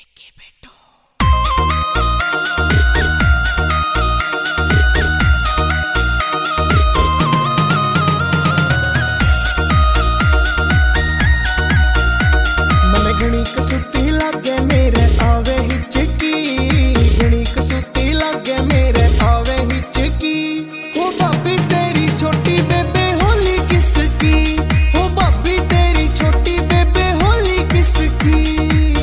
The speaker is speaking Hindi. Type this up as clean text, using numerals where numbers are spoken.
घणी कसुती लागे मेरे आवे हिचकी, घणी कसुती लागे मेरे आवे हिचकी। ओ भाभी तेरी छोटी